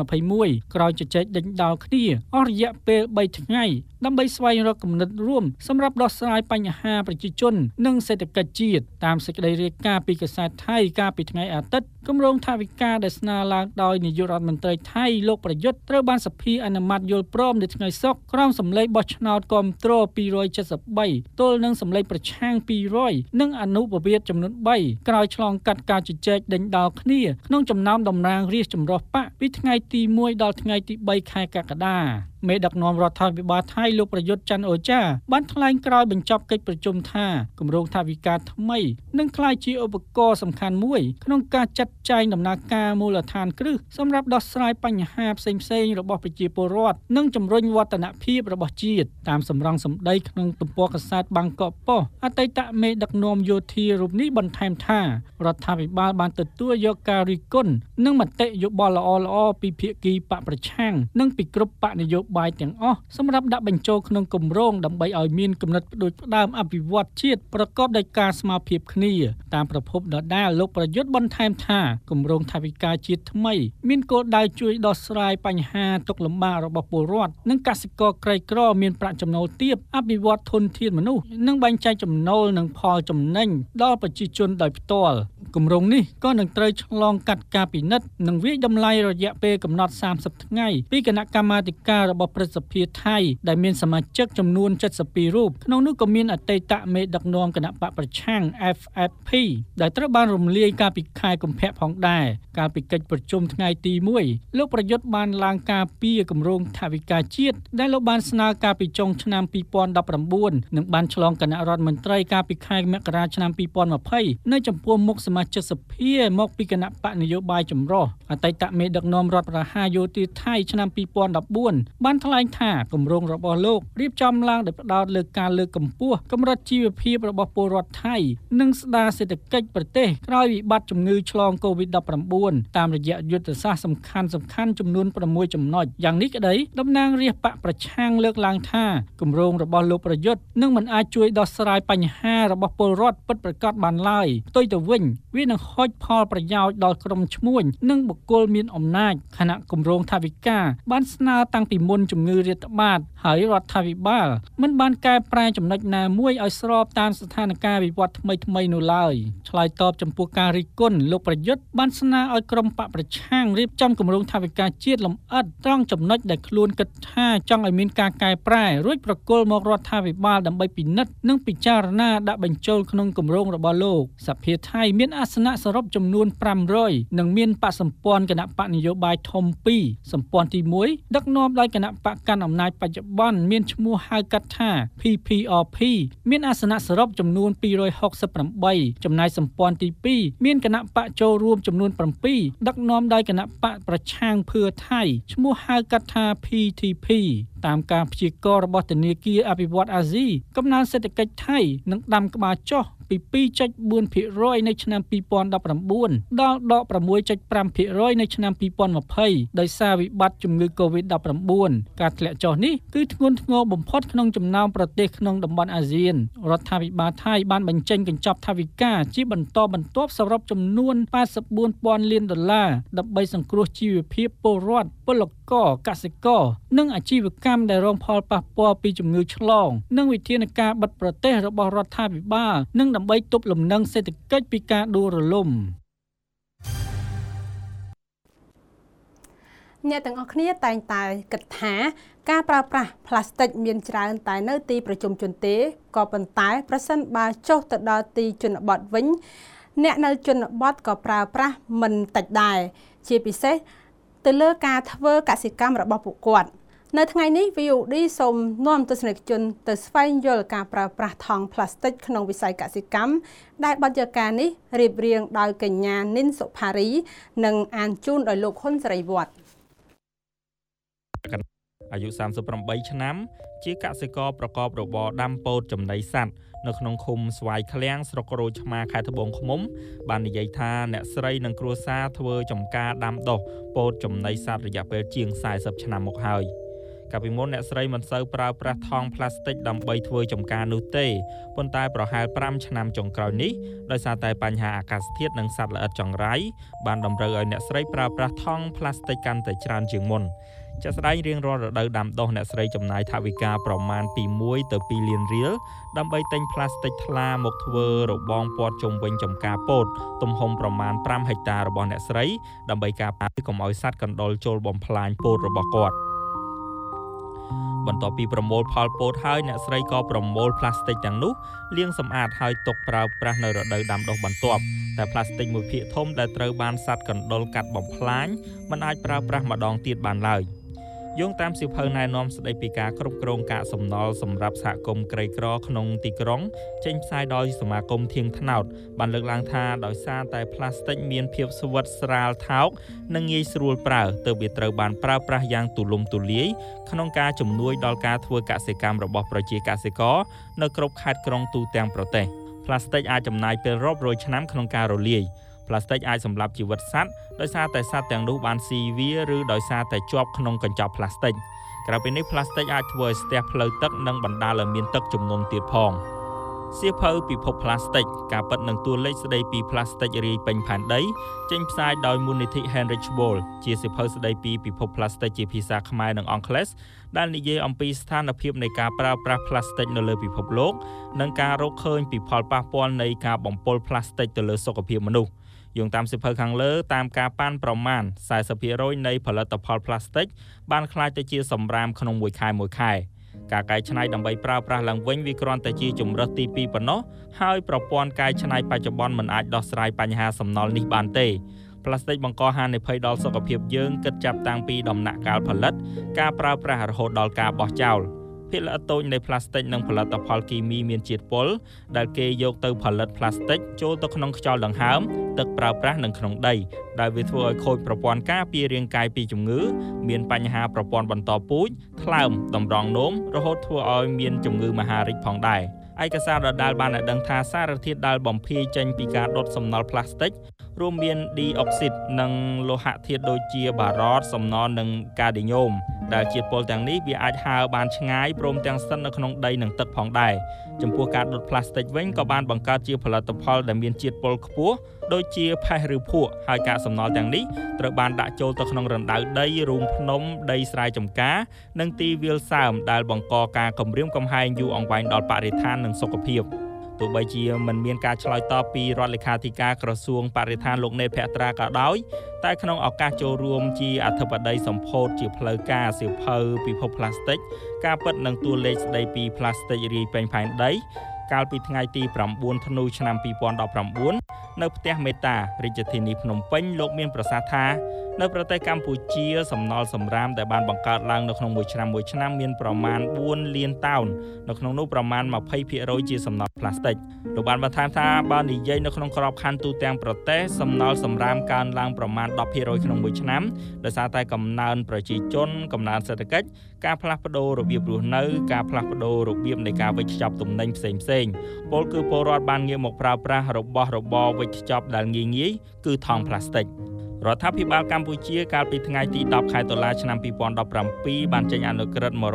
2021ក្រោយជជែកដេញដោលគ្នាអស់រយៈពេល3ថ្ងៃដើម្បីស្វែងរកគំនិតរួមសម្រាប់ដោះស្រាយបញ្ហាប្រជាជននិងសេដ្ឋកិច្ចជាតិតាមសេចក្តីរាយការណ៍ពីកាសែតថៃកាលពីថ្ងៃអាទិត្យគម្រោងថវិកាដែលស្នើឡើងដោយនាយករដ្ឋមន្ត្រីថៃលោកប្រយុទ្ធត្រូវបានសភាអនុម័តយល់ព្រមនៅថ្ងៃសុក្រក្រោមសម្លេងបោះឆ្នោតគាំទ្រ273ទល់នឹងសម្លេងប្រឆាំង200និងអនុប្រវត្តិចំនួន3ក្រោយឆ្លងកាត់ការជជែកដេញដោលគ្នាក្នុងចំណោមតំណាងរាស្ត្រចម្រុះបកពីថ្ងៃទី1ដល់ថ្ងៃទី3ខែកក្កដាមេដឹកនាំរដ្ឋាភិបាលថៃលោកប្រយុទ្ធច័ន្ទអូចាបានថ្លែងក្រោយបញ្ចប់កិច្ចប្រជុំថាគម្រោងថវិកាថ្មីនឹងក្លាយជាឧបករណ៍សំខាន់មួយក្នុងការចាត់ចែងដំណើរការមូលដ្ឋានគ្រឹះសម្រាប់ដោះស្រាយបញ្ហាផ្សេងៗរបស់ប្រជាពលរដ្ឋនិងជំរុញវឌ្ឍនភាពរបស់ជាតិតាមសម្រងសម្ដីក្នុងទំព័រកាសែតបាងកកប៉ុស្តិ៍អតីតមេដឹកនាំយោធារូបនេះបន្ថែមថារដ្ឋាភិបាលបានទទួលយកការរិះគន់និងមតិយោបល់ល្អៗពីភាគីបកប្រឆាំងនិងពីគ្រប់បកនយោបាយទាំងអស់សម្រាប់ដាក់បញ្ចូលក្នុងគម្រោងដើម្បីឲ្យមានគំនិតផ្ដួចផ្ដើមអភិវឌ្ឍជាតិប្រកបដោយការស្មារតីគ្នាតាមប្រភពដដែលលោកប្រយុទ្ធបន្ថែមថាគម្រោងថវិកាជាតិថ្មីមានគោលដៅជួយដោះស្រាយបញ្ហាទុក្ខលំបាករបស់ពលរដ្ឋនិងកសិករក្រីក្រមានប្រាក់ចំណូលទាបអភិវឌ្ឍធនធានមនុស្សនិងបែងចែកចំណូលនិងផលចំណេញដល់ប្រជាជនដោយផ្ទាល់គម្រោងនេះក៏នឹងត្រូវឆ្លងកាត់ការពិនិត្យនិងវិយតម្លៃរយៈពេលកំណត់30ថ្ងៃពីគណៈកម្មាធិការរបស់ព្រឹទ្ធសភាថៃដែលមានសមាជិកចំនួន72រូបក្នុងនោះក៏មានអតីតមេដឹកនាំគណៈបកប្រឆាំង FFP ដែលត្រូវបានរំលាយកាលពីខែកុម្ភៈផងដែរកាលពីកិច្ចប្រជុំថ្ងៃទី1លោកប្រយុទ្ធបានឡើងការពីគម្រោងថវិកាជាតិដែលលោកបានស្នើកាលពីចុងឆ្នាំ2019និងបានឆ្លងគណៈរដ្ឋមន្ត្រីកាលពីខែមករាឆ្នាំ2020នៅចំពោះមុខសមាជិកសភាមកពីគណៈបកនយោបាយចម្រុះអតីតមេដឹកនាំរដ្ឋប្រហារយោធាថៃឆ្នាំ2014បានថ្លែងថាគម្រោងរបស់លោករៀបចំឡើងដោយផ្ដោតលើការលើកកម្ពស់កម្រិតជីវភាពរបស់ពលរដ្ឋថៃនិងស្ដារសេដ្ឋកិច្ចប្រទេសក្រោយវិបត្តិជំងឺឆ្លង COVID-19 តាមរយៈយុទ្ធសាស្ត្រសំខាន់ៗចំនួន6ចំណុចយ៉ាងនេះក្តីតំណាងរាស្ត្របកប្រឆាំងលើកឡើងថាគម្រោងរបស់លោកប្រយុទ្ធនឹងមិនអាចជួយដោះស្រាយបញ្ហារបស់ពលរដ្ឋពិតប្រាកដបានឡើយផ្ទុយទៅវិញវានឹងហុចផលប្រយោជន៍ដល់ក្រុមឈ្មួញនិងបុគ្គលមានអំណាចខណៈគម្រោងថវិកាបានស្នើតាំងពីមុនជំងឺរាតត្បាតហើយរដ្ឋាភិបាលមិនបានកែប្រែចំណុចណាមួយឲ្យស្របតាមស្ថានភាពវិវត្តថ្មីៗនោះឡើយឆ្លើយតបចំពោះការរិះគន់លោកប្រយុទ្ធបានស្នើឲ្យក្រុមបកប្រឆាំងរៀបចំគម្រោងថវិកាជាតិលម្អិតត្រង់ចំណុចដែលខ្លួនគិតថាចង់ឲ្យមានការកែប្រែរួចប្រគល់មករដ្ឋាភិបាលដើម្បីពិនិត្យនិងពិចារណាដាក់បញ្ចូលក្នុងគម្រោងរបស់លោកសភាថៃមានអាសនៈសរុបចំនួន500និងមានបកសម្ព័ន្ធគណៈបកនយោបាយធំ2សម្ព័ន្ធទី1ដឹកនាំដោយគណៈបកកាន់អំណាចបច្ចុប្បន្នមានឈ្មោះហៅកាត់ថា PPRP មានអាសនៈសរុបចំនួន268ចំណែកសម្ព័ន្ធទី2មានគណៈបកចូលរួមចំនួន7ដឹកនាំដោយគណៈបកប្រឆាំងភឿថៃឈ្មោះហៅកាត់ថា PTP តាមការព្យាករណ៍របស់ធនាគារអភិវឌ្ឍន៍អាស៊ីកំណើនសេដ្ឋកិច្ចថៃនឹងដាំក្បាលចុះពី 2.4% នៅឆ្នាំ2019ដល់ដក 6.5% នៅឆ្នាំ2020ដោយសារវិបត្តិជំងឺ COVID-19 ការធ្លាក់ចុះនេះគឺធ្ងន់ធ្ងរបំផុតក្នុងចំណោមប្រទេសក្នុងតំបន់អាស៊ានរដ្ឋាភិបាលថៃបានបញ្ចេញកញ្ចប់ថវិកាជាបន្តបន្ទាប់សរុបចំនួន $84,000 លានដើម្បីសង្គ្រោះជីវភាពពលរដ្ឋពលករកសិករនិងអាជីវកម្មដែលរងផលប៉ះពាល់ពីជំងឺឆ្លងនិងវិធានការបិទប្រទេសរបស់រដ្ឋាភិបាលនិងដើម្បីទប់លំនឹងសេដ្ឋកិច្ចពីការដួលរលំអ្នកទាំងអស់គ្នាតែងតែគិតថាការប្រើប្រាស់ផ្លាស្ទិកមានច្រើនតែនៅទីប្រជុំជនទេក៏ប៉ុន្តែប្រសិនបើចុះទៅដល់ទីជនបទវិញអ្នកនៅជនបទក៏ប្រើប្រាស់មិនតិចដែរជាពិសេសទៅលើការធ្វើកសិកម្មរបស់ពួកគាត់នៅថ្ងៃនេះ VOD សូមនាំទស្សនិកជនទៅស្វែងយល់ការប្រើប្រាស់ថង់ផ្លាស្ទិកក្នុងវិស័យកសិកម្មដែលបទយកានេះរៀបរៀងដោយកញ្ញានីនសុផារីនិងអានជូនដោយលោកហ៊ុនសេរីវត្តអាយុ38ឆ្នាំជាកសិករប្រកបរបរដាំពោតចំណីសត្វនៅក្នុងឃុំស្វាយឃ្លាំងស្រុកក្រូចឆ្មាខេត្តត្បូងឃ្មុំបាននិយាយថាអ្នកស្រីនិងគ្រួសារធ្វើចំការដាំដុះពោតចំណីសត្វរយៈពេលជាង40ឆ្នាំមកហើយកាលពីមុនអ្នកស្រីមិនសូវប្រើប្រាស់ថង់ផ្លាស្ទិកដើម្បីធ្វើចំការនោះទេប៉ុន្តែប្រហែល5ឆ្នាំចុងក្រោយនេះដោយសារតែបញ្ហាអាកាសធាតុនិងសត្វល្អិតចង្រៃបានតម្រូវឲ្យអ្នកស្រីប្រើប្រាស់ថង់ផ្លាស្ទិកកាន់តែច្រើនជាងមុនជាក់ស្ដែងរៀងរាល់រដូវដាំដុះអ្នកស្រីចំណាយថវិកាប្រមាណពី1ទៅ2លានរៀលដើម្បីទិញផ្លាស្ទិកថ្លាមកធ្វើរបងព័ទ្ធជុំវិញចំការពោតទំហំប្រមាណ5ហិកតារបស់អ្នកស្រីដើម្បីការពារកុំឲ្យសត្វកណ្ដុរចូលបំផ្លាញពោតរបស់គាត់បន្ទាប់ពីប្រមូលផលពោតហើយអ្នកស្រីក៏ប្រមូលផ្លាស្ទិកទាំងនោះលាងសម្អាតហើយទុកប្រើប្រាស់នៅរដូវដាំដុះបន្ទាប់តែផ្លាស្ទិកមួយភាគធំដែលត្រូវបានសត្វកណ្ដុរកាត់បំផ្លាញមិនអាចប្រើប្រាស់ម្ដងទៀតបានឡើយយោងតាមសៀវភៅណែនាំស្ដីពីការគ្រប់គ្រងកាកសំណល់សម្រាប់សហគមន៍ក្រីក្រក្នុងទីក្រុងចេញផ្សាយដោយសមាគមធៀងថ្នោតបានលើកឡើងថាដោយសារតែផ្លាស្ទិកមានភាពស្វិតស្រាលថោកនិងងាយស្រួលប្រើទើបវាត្រូវបានប្រើប្រាស់យ៉ាងទូលំទូលាយក្នុងការជំនួយដល់ការធ្វើកសិកម្មរបស់ប្រជាកសិករនៅគ្រប់ខេត្តក្រុងទូទាំងប្រទេសផ្លាស្ទិកអាចចំណាយពេលរាប់រយឆ្នាំក្នុងការរលាយផ្លាស្ទិកអាចសម្លាប់ជីវិតសត្វដោយសារតែសត្វទាំងនោះបានស៊ីវាឬដោយសារតែជាប់ក្នុងកញ្ចប់ផ្លាស្ទិកក្រៅពីនេះផ្លាស្ទិកអាចធ្វើឲ្យស្ទះផ្លូវទឹកនិងបណ្ដាលឲ្យមានទឹកជំនន់ទៀតផងសៀវភៅពិភពផ្លាស្ទិកការពិតនឹងតួលេខស្ដីពីផ្លាស្ទិករាយពេញផែនដីចេញផ្សាយដោយមូលនិធិ Heinrich Böll ជាសៀវភៅស្ដីពីពិភពផ្លាស្ទិកជាភាសាខ្មែរនិងអង់គ្លេសដែលនិយាយអំពីស្ថានភាពនៃការប្រើប្រាស់ផ្លាស្ទិកនៅលើពិភពលោកនិងការរកឃើញពីផលប៉ះពាល់នៃការបំពុលផ្លាស្ទិកទៅលើសុខភាពមនុស្សយោងតាមសៀវភៅខាងលើតាមការប៉ាន់ប្រមាណ 40% នៃផលិតផលផ្លាស្ទិកបានក្លាយទៅជាសម្រាមក្នុងមួយខែការកែច្នៃដើម្បីប្រើប្រាស់ឡើងវិញវាគ្រាន់តែជាជម្រើសទី2ប៉ុណ្ណោះហើយប្រព័ន្ធកែច្នៃបច្ចុប្បន្នមិនអាចដោះស្រាយបញ្ហាសំណល់នេះបានទេផ្លាស្ទិកបង្កហានិភ័យដល់សុខភាពយើងគិតចាប់តាំងពីដំណាក់កាលផលិតការប្រើប្រាស់រហូតដល់ការបោះចោលភាគល្អិតតូចនៃផ្លាស្ទិកនិងផលិតផលគីមីមានជាតិពុលដែលគេយកទៅផលិតផ្លាស្ទិកចូលទៅក្នុងខ្យល់ដង្ហើមទឹកប្រើប្រាស់និងក្នុងដីដែលវាធ្វើឲ្យខូចប្រព័ន្ធការពាររាងកាយពីជំងឺមានបញ្ហាប្រព័ន្ធបន្តពូជថ្លើមតម្រង់នោមរហូតធ្វើឲ្យមានជំងឺមហារីកផងដែរឯកសារដដែលបានឲ្យដឹងថាសារធាតុដែលបំភាយចេញពីការដុតសំណល់ផ្លាស្ទិករួមមានឌីអុកស៊ីតនិងលោហៈធាតុដូចជាបារតសំណល់និងកាឌីញ៉ូមដែលជាតិពុលទាំងនេះវាអាចហើរបានឆ្ងាយព្រមទាំងស្ថិតនៅក្នុងដីនិងទឹកផងដែរចំពោះការដុតផ្លាស្ទិកវិញក៏បានបង្កើតជាផលិតផលដែលមានជាតិពុលខ្ពស់ដូចជាផេះឬភក់ហើយកាកសំណល់ទាំងនេះត្រូវបានដាក់ចូលទៅក្នុងរណ្ដៅដីរូងភ្នំដីស្រែចម្ការនិងទីវាលសើមដែលបង្កការគំរាមកំហែងយូរអង្វែងដល់បរិស្ថាននិងសុខភាពទោះបីជាមិនមានការឆ្លើយតបពីរដ្ឋលេខាធិការក្រសួងបរិស្ថានលោកណេតភក្ត្រាក៏ដោយតែក្នុងឱកាសចូលរួមជាអធិបតីសម្ពោធជាផ្លូវការសៀវភៅពិភពផ្លាស្ទិកការពិតនិងតួលេខស្ដីពីផ្លាស្ទិករាយពេញផែនដីកាលពីថ្ងៃទី9ធ្នូឆ្នាំ2019នៅផ្ទះមេតារាជធានីភ្នំពេញលោកមានប្រសាសន៍ថានៅប្រទេសកម្ពុជាសំណល់សម្រាមដែលបានបង្កើតឡើងនៅក្នុងមួយឆ្នាំមានប្រមាណ4លានតោននៅក្នុងនោះប្រមាណ 20% ជាសំណល់ផ្លាស្ទិកលោកបានបន្ថែមថាបើនិយាយនៅក្នុងក្របខ័ណ្ឌទូទាំងប្រទេសសំណល់សម្រាមកើនឡើងប្រមាណ 10% ក្នុងមួយឆ្នាំដោយសារតែកំណើនប្រជាជនកំណើនសេដ្ឋកិច្ចការផ្លាស់ប្ដូររបៀបរស់នៅការផ្លាស់ប្ដូររបៀបនៃការវេចខ្ចប់ទំនិញផ្សេងៗពលគឺពលរដ្ឋបានងាកមកប្រើប្រាស់របស់របរវេចខ្ចប់ដែលងាយៗគឺថង់ផ្លាស្ទិករដ្ឋាភិបាលកម្ពុជាកាលពីថ្ងៃទី10ខែតុលាឆ្នាំ2017បានចេញអនុក្រឹត្យ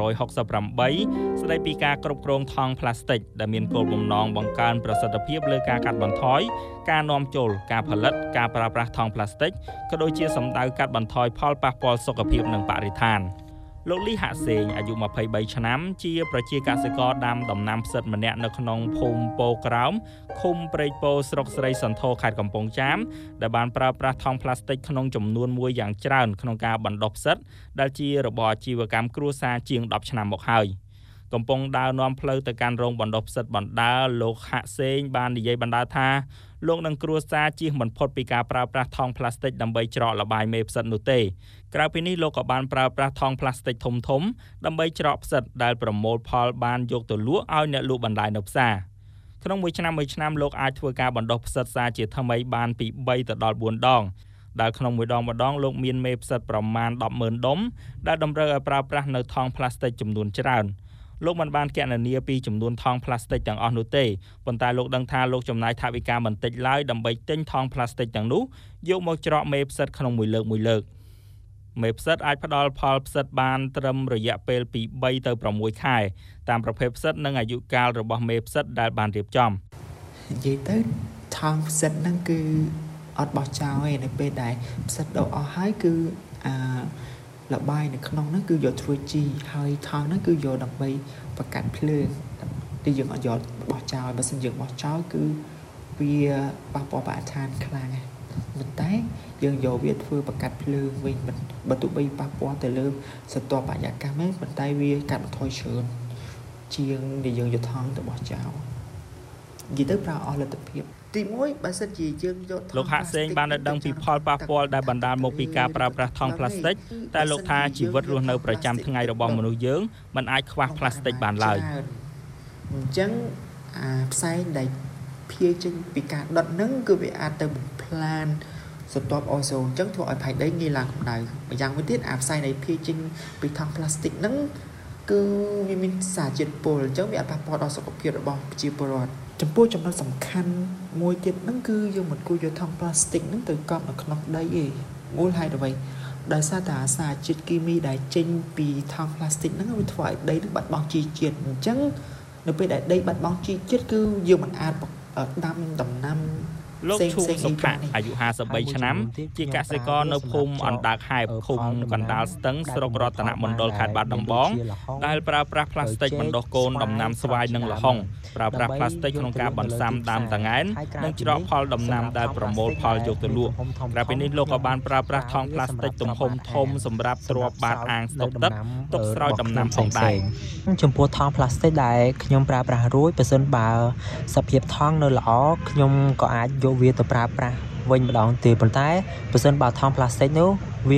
168ស្តីពីការគ្រប់គ្រងថង់ផ្លាស្ទិកដែលមានគោលបំណងបង្កើនប្រសិទ្ធភាពលើការកាត់បន្ថយការនាំចូលការផលិតការប្រើប្រាស់ថង់ផ្លាស្ទិកក៏ដូចជាសម្ដៅកាត់បន្ថយផលប៉ះពាល់សុខភាពនិងបរិស្ថានលោកលីហាក់សេងអាយុ23ឆ្នាំជាប្រជាកសិករដាំដំណាំផ្សិតម្នាក់នៅក្នុងភូមិពោក្រោមឃុំព្រែកពោស្រុកស្រីសន្ធរខេត្តកំពង់ចាមដែលបានប្រើប្រាស់ថង់ផ្លាស្ទិកក្នុងចំនួនមួយយ៉ាងច្រើនក្នុងការបណ្ដុះផ្សិតដែលជារបរអាជីវកម្មគ្រួសារជាង10ឆ្នាំមកហើយកំពុងដើរនាំផ្លូវទៅកាន់រោងបណ្ដុះផ្សិតបណ្ដាលោកហាក់សេងបាននិយាយបណ្ដាថាលោកនឹងគ្រួសារជៀសមិនផុតពីការប្រើប្រាស់ថង់ផ្លាស្ទិកដើម្បីច្រកល្បាយមេផ្សិតនោះទេក្រៅពីនេះលោកក៏បានប្រើប្រាស់ថង់ផ្លាស្ទិកធំៗដើម្បីច្រកផ្សិតដែលប្រមូលផលបានយកទៅលក់ឲ្យអ្នកលក់បន្លែនៅផ្សារក្នុងមួយឆ្នាំលោកអាចធ្វើការបណ្ដុះផ្សិតសារជាថ្មីបានពី3ទៅដល់4ដងដែលក្នុងមួយដងលោកមានមេផ្សិតប្រមាណ 10,000 ដុំដែលតម្រូវឲ្យប្រើប្រាស់នៅថង់ផ្លាស្ទិកចំនួនច្រើនលោកមិនបានគណនាពីចំនួនថង់ផ្លាស្ទិកទាំងអស់នោះទេប៉ុន្តែលោកដឹងថាលោកចំណាយថវិកាមិនតិចឡើយដើម្បីទិញថង់ផ្លាស្ទិកទាំងនោះយកមកច្រកមេផ្សិតក្នុងមួយលើកមេផ្សិតអាចផ្ដល់ផលផ្សិតបានត្រឹមរយៈពេលពី3ទៅ6ខែតាមប្រភេទផ្សិតនិងអាយុកាលរបស់មេផ្សិតដែលបានរៀបចំនិយាយទៅថង់ផ្សិតហ្នឹងគឺអត់បោះចោលទេនៅពេលដែលផ្សិតដកអស់ហើយគឺលបាយនៅក្នុងហ្នឹងគឺយកធ្វើជីហើយថង់ហ្នឹងគឺយកដើម្បីបង្កាត់ភ្លើងទីយើងអត់យកបោះចោលបើមិនយើងបោះចោលគឺវាប៉ះពាល់បរិស្ថានខ្លាំងណាស់ប៉ុន្តែយើងយកវាធ្វើបង្កាត់ភ្លើងវិញបើទោះបីប៉ះពាល់ទៅលើសត្វបរិយាកាសហ្នឹងប៉ុន្តែវាកាត់បន្ថយច្រើនជាងដែលយើងយកថង់ទៅបោះចោលនិយាយទៅប្រើអស់លទ្ធភាពទី1បើសិនជាយើងយកលោកហាក់សេងបានដឹងពីផលប៉ះពាល់ដែលបណ្ដាលមកពីការប្រើប្រាស់ថង់ផ្លាស្ទិកតែលោកថាជីវិតរស់នៅប្រចាំថ្ងៃរបស់មនុស្សយើងមិនអាចខ្វះផ្លាស្ទិកបានឡើយអញ្ចឹងផ្សែងដែលភាយចេញពីការដុតហ្នឹងគឺវាអាចទៅបំផ្លាញស្រទាប់អូសូនអញ្ចឹងធ្វើឲ្យផៃដីងាយឡើងកម្ដៅម្យ៉ាងវិញទៀតផ្សែងដែលភាយចេញពីថង់ផ្លាស្ទិកហ្នឹងគឺវាមានសារជាតិពុលអញ្ចឹងវាអាចប៉ះពាល់ដល់សុខភាពរបស់ប្រជាពលរដ្ឋចំពោះចំណុចសំខាន់មួយទៀតហ្នឹងគឺយើងមិនគួរយកថង់ផ្លាស្ទិកហ្នឹងទៅកប់នៅក្នុងដីទេមូលហេតុអ្វីដោយសារតែសារជាតិគីមីដែលចេញពីថង់ផ្លាស្ទិកហ្នឹងវាធ្វើឲ្យដីនឹងបាត់បង់ជីជាតិអញ្ចឹងនៅពេលដែលដីបាត់បង់ជីជាតិគឺយើងមិនអាចដាំដំណាំលោកឈូសុខៈអាយុ53ឆ្នាំជាកសិករនៅភូមិអណ្ដើកហែបឃុំកណ្ដាលស្ទឹងស្រុករតនមណ្ឌលខេត្តបាត់ដំបងដែលប្រើប្រាស់ផ្លាស្ទិកបណ្ដុះកូនដំណាំស្វាយនិងល្ហុងប្រើប្រាស់ផ្លាស្ទិកក្នុងការបន្សាំដើមតាងែននិងច្រកផលដំណាំដែលប្រមូលផលយកទៅលក់ក្រៅពីនេះលោកក៏បានប្រើប្រាស់ថង់ផ្លាស្ទិកទំហំធំសម្រាប់ទ្រាប់បាតអាងស្តុកទឹកទុកស្រោចដំណាំផងដែរចំពោះថង់ផ្លាស្ទិកដែលខ្ញុំប្រើប្រាស់រួចបើសិនបើសភាពថង់នៅល្អខ្ញុំក៏អាចយកវាទៅប្រើប្រាស់វិញម្ដងទៀតប៉ុន្តែបើសិនបើថង់ផ្លាស្ទិកនោះវា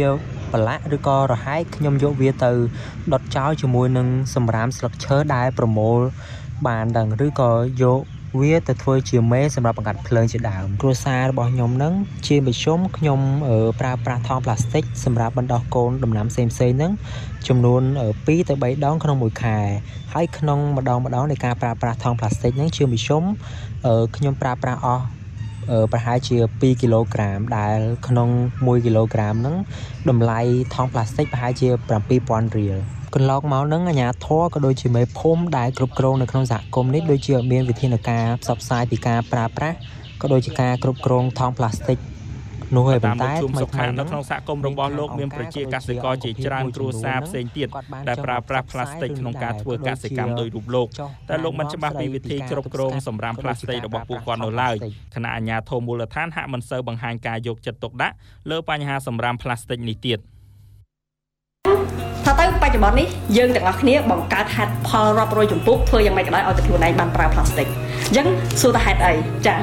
ប្រឡាក់ឬក៏រហែកខ្ញុំយកវាទៅដុតចោលជាមួយនឹងសម្រាមស្លឹកឈើដែលប្រមូលបានដឹងឬក៏យកវាទៅធ្វើជាមេសម្រាប់បង្កាត់ភ្លើងជាដើមគ្រួសាររបស់ខ្ញុំហ្នឹងជាមធ្យមខ្ញុំប្រើប្រាស់ថង់ប្លាស្ទិកសម្រាប់បណ្ដោះកូនដំណាំផ្សេងៗហ្នឹងចំនួន2ទៅ3ដងក្នុងមួយខែហើយក្នុងម្ដងនៃការប្រើប្រាស់ថង់ប្លាស្ទិកហ្នឹងជាមធ្យមខ្ញុំប្រើប្រាស់អស់ប្រហែលជា2គីឡូក្រាមដែលក្នុង1គីឡូក្រាមហ្នឹងតម្លៃថង់ប្លាស្ទិកប្រហែលជា7,000រៀលកន្លងមកហ្នឹងអាជ្ញាធរក៏ដូចជាមេភូមិដែលគ្រប់គ្រងនៅក្នុងសហគមន៍នេះដូចជាមានវិធានការផ្សព្វផ្សាយពីការប្រើប្រាស់ក៏ដូចជាការគ្រប់គ្រងថង់ប្លាស្ទិកនោះហើយប៉ុន្តែថ្មីៗនៅក្នុងសហគមន៍របស់លោកមានប្រជាកសិករជាច្រើនគ្រួសារផ្សេងទៀតដែលប្រើប្រាស់ប្លាស្ទិកក្នុងការធ្វើកសិកម្មដោយរូបលោកតែលោកមិនច្បាស់ពីវិធីគ្រប់គ្រងសម្រាប់ប្លាស្ទិករបស់ពួកគាត់នៅឡើយគណៈអាជ្ញាធរមូលដ្ឋានហាក់មិនសូវបង្ហាញការយកចិត្តទុកដាក់លើបញ្ហាសម្រាប់ប្លាស្ទិកនេះទៀតថាទៅបច្ចុប្បន្ននេះយើងទាំងអស់គ្នាបង្កើតហេតុផលរាប់រយជំពូកធ្វើយ៉ាងម៉េចក៏ដោយឲ្យតែខ្លួនឯងបានប្រើប្លាស្ទិកអញ្ចឹងសួរថាហេតុអីចា៎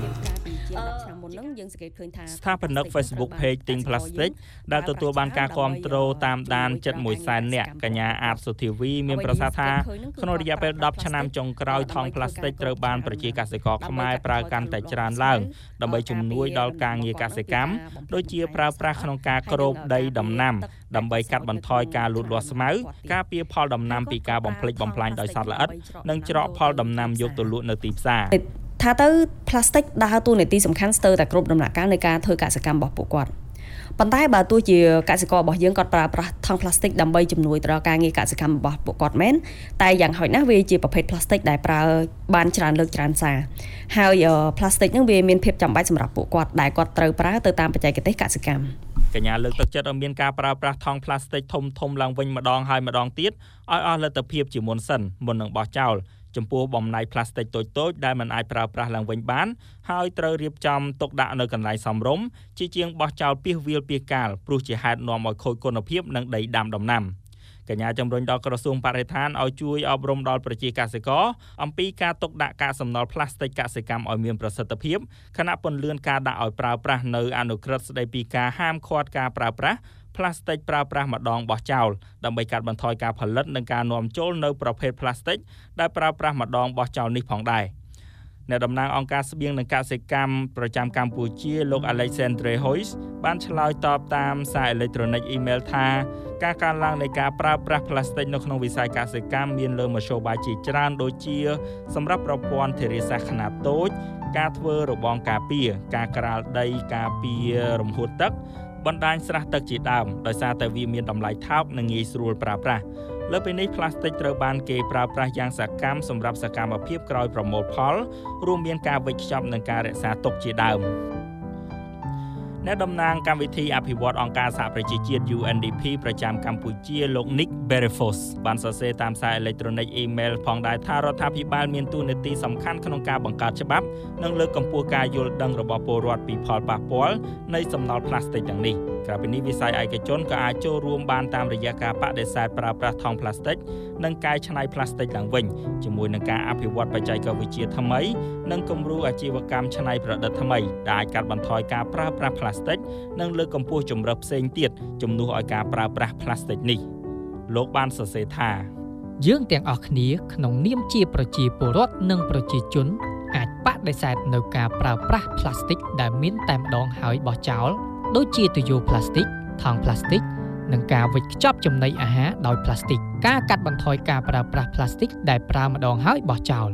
ស្ថាបនិក Facebook Page Think Plastic ដែលទទួលបានការគាំទ្រតាមដាន700,000 នាក់កញ្ញាអាតសុធីវីមានប្រសាសន៍ថាក្នុងរយៈពេល10ឆ្នាំចុងក្រោយថង់ប្លាស្ទិកត្រូវបានប្រជាកសិករខ្មែរប្រើកាន់តែច្រើនឡើងដើម្បីជំនួយដល់ការងារកសិកម្មដូចជាប្រើប្រាស់ក្នុងការគ្របដីដំណាំដើម្បីកាត់បន្ថយការលូតលាស់ស្មៅការពារផលដំណាំពីការបំផ្លិចបំផ្លាញដោយសត្វល្អិតនិងច្រកផលដំណាំយកទៅលក់នៅទីផ្សារថាទៅប្លាស្ទិកដើរតួនាទីសំខាន់ស្ទើរតែគ្រប់ដំណាក់កាលនៃការធ្វើកសិកម្មរបស់ពួកគាត់ប៉ុន្តែបើទោះជាកសិកររបស់យើងគាត់ប្រើប្រាស់ថង់ប្លាស្ទិកដើម្បីជំនួយទៅដល់ការងារកសិកម្មរបស់ពួកគាត់មែនតែយ៉ាងហោចណាស់វាជាប្រភេទប្លាស្ទិកដែលប្រើបានច្រើនលើកច្រើនសារហើយប្លាស្ទិកហ្នឹងវាមានភាពចាំបាច់សម្រាប់ពួកគាត់ដែលគាត់ត្រូវប្រើទៅតាមបច្ចេកទេសកសិកម្មកញ្ញាលើកទឹកចិត្តឲ្យមានការប្រើប្រាស់ថង់ប្លាស្ទិកធំឡើងវិញម្ដងហើយម្ដងទៀតឲ្យអស់លទ្ធភាពជាមុនសិនមុននឹងបោះចោលចំពោះបំណែកប្លាស្ទិកតូចៗដែលមិនអាចប្រើប្រាស់ឡើងវិញបានហើយត្រូវរៀបចំទុកដាក់នៅកន្លែងសមរម្យជាជាងបោះចោលពាសវាលពាសកាលព្រោះជាហេតុនាំឲ្យខូចគុណភាពនិងដីដាំដំណាំកញ្ញាជំរុញដល់ក្រសួងបរិស្ថានឲ្យជួយអប់រំដល់ប្រជាកសិករអំពីការទុកដាក់កាកសំណល់ប្លាស្ទិកកសិកម្មឲ្យមានប្រសិទ្ធភាពខណៈពន្លឿនការដាក់ឲ្យប្រើប្រាស់នៅអនុក្រឹត្យស្តីពីការហាមឃាត់ការប្រើប្រាស់ប្លាស្ទិកប្រើប្រាស់ម្ដងបោះចោលដើម្បីកាត់បន្ថយការផលិតនិងការនាំចូលនៅប្រភេទប្លាស្ទិកដែលប្រើប្រាស់ម្ដងបោះចោលនេះផងដែរអ្នកតំណាងអង្គការស្បៀងនិងកសិកម្មប្រចាំកម្ពុជាលោក Alexandre Hoyes បានឆ្លើយតបតាមសារអេឡិចត្រូនិកអ៊ីមែលថាការកើនឡើងនៃការប្រើប្រាស់ប្លាស្ទិកនៅក្នុងវិស័យកសិកម្មមានលើមធ្យោបាយជាច្រើនដូចជាសម្រាប់ប្រព័ន្ធធារាសាស្ត្រខ្នាតតូចការធ្វើរបងការពារការក្រាលដីការពាររំហួតទឹកបណ្ដាញស្រះទឹកជាដើមដោយសារតែវាមានតម្លៃថោកនិងងាយស្រួលប្រើប្រាស់លើពីនេះប្លាស្ទិកត្រូវបានគេប្រើប្រាស់យ៉ាងសកម្មសម្រាប់សកម្មភាពក្រោយប្រមូលផលរួមមានការវេចខ្ចប់និងការរក្សាទុកជាដើមអ្នកតំណាងកម្មវិធីអភិវឌ្ឍអង្គការសហប្រជាជាតិ UNDP ប្រចាំកម្ពុជាលោក Nick Berefos បានសរសេរតាមសារអេឡិចត្រូនិកអ៊ីមែលផងដែរថារដ្ឋាភិបាលមានតួនាទីសំខាន់ក្នុងការបង្កើតច្បាប់និងលើកកម្ពស់ការយល់ដឹងរបស់ពលរដ្ឋពីផលប៉ះពាល់នៃសំណល់ប្លាស្ទិកទាំងនេះក្រៅពីនេះវិស័យឯកជនក៏អាចចូលរួមបានតាមរយៈការបដិសេធប្រើប្រាស់ថង់ប្លាស្ទិកនិងកែច្នៃប្លាស្ទិកឡើងវិញជាមួយនឹងការអភិវឌ្ឍបច្ចេកវិទ្យាថ្មីនិងគំរូអាជីវកម្មច្នៃប្រឌិតថ្មីដែលអាចកាត់បន្ថយការប្រើប្រាស់ប្លាស្ទិកនិងលើកកម្ពស់ជម្រើសផ្សេងទៀតជំនួសឲ្យការប្រើប្រាស់ប្លាស្ទិកនេះលោកបានសរសេរថាយើងទាំងអស់គ្នាក្នុងនាមជាប្រជាពលរដ្ឋនិងប្រជាជនអាចបដិសេធនៅការប្រើប្រាស់ប្លាស្ទិកដែលមានតែម្ដងហើយបោះចោលដូចជាទុយោប្លាស្ទិកថង់ប្លាស្ទិកនិងការវេចខ្ចប់ចំណីអាហារដោយប្លាស្ទិកការកាត់បន្ថយការប្រើប្រាស់ប្លាស្ទិកដែលប្រើម្ដងហើយបោះចោល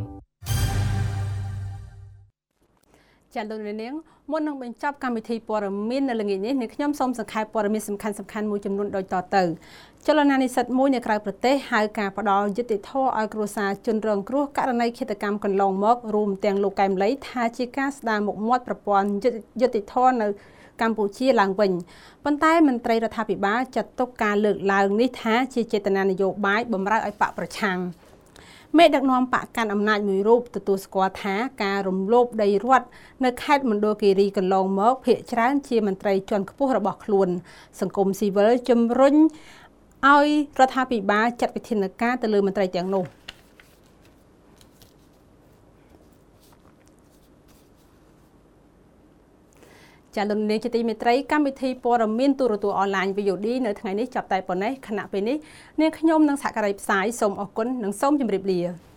ចាលោកនាងមុននឹងបញ្ចប់កម្មវិធីព័ត៌មាននៅល្ងាចនេះនាងខ្ញុំសូមសង្ខេបព័ត៌មានសំខាន់មួយចំនួនដូចតទៅចលនានិស្សិតមួយនៅក្រៅប្រទេសហៅការផ្ដល់យុត្តិធម៌ឲ្យគ្រួសារជនរងគ្រោះករណីឃាតកម្មកន្លងមករួមទាំងលោកកែមលីថាជាការស្ដារមុខមាត់ប្រព័ន្ធយុត្តិធម៌នៅកម្ពុជាឡើងវិញប៉ុន្តែមន្ត្រីរដ្ឋាភិបាលចាត់ទុកការលើកឡើងនេះថាជាចេតនានយោបាយបម្រើឲ្យបកប្រឆាំងមេដឹកនាំបកកាន់អំណាចមួយរូបទទួលស្គាល់ថាការរំលោភដីរដ្ឋនៅខេត្តមណ្ឌលគិរីកន្លងមកភាគច្រើនជាមន្ត្រីជាន់ខ្ពស់របស់ខ្លួនសង្គមស៊ីវិលជំរុញឲ្យរដ្ឋាភិបាលចាត់វិធានការទៅលើមន្ត្រីទាំងនោះចចាលោកនាងជាទីមេត្រីកម្មវិធីព័ត៌មានទូរទស្សន៍អនឡាញ VOD នៅថ្ងៃនេះចាប់តែប៉ុណ្ណេះខណៈពេលនេះនាងខ្ញុំនិងសហការីផ្សាយសូមអរគុណនិងសូមជម្រាបលា